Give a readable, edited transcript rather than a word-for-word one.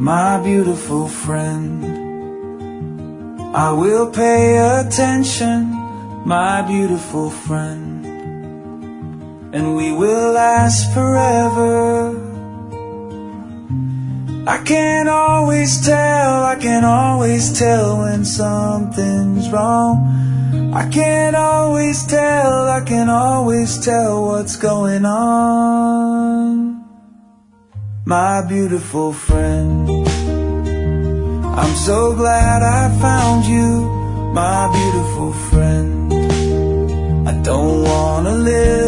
my beautiful friend. I will pay attention, my beautiful friend, and we will last forever. I can always tell when something's wrong. I can always tell what's going on. My beautiful friend, I'm so glad I found you, my beautiful friend. I don't wanna live